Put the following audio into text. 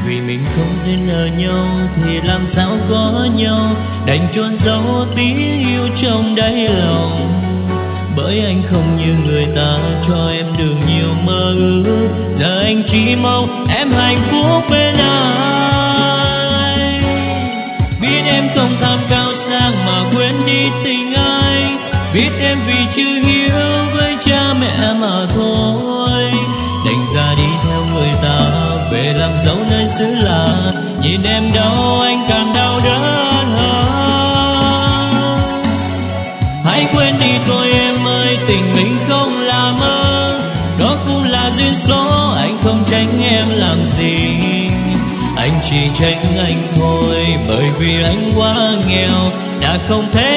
Vì mình không thể nợ nhau thì làm sao có nhau, đành chôn giấu tiếng yêu trong đáy lòng. Bởi anh không như người ta cho em được nhiều mơ ước, giờ anh chỉ mong em hạnh phúc bên anh. Biết em không tham cao sang mà quên đi tình anh, biết em vì chưa hiếu với cha mẹ mà thôi, đành ra đi theo người ta về làm dâu nơi xứ lạ. Nhìn em đau anh càng đau đớn hơn. Hãy quên đi thôi em ơi, tình mình không là mơ, đó cũng là duyên số. Anh không tránh em làm gì, anh chỉ tránh anh thôi, bởi vì anh quá nghèo đã không thể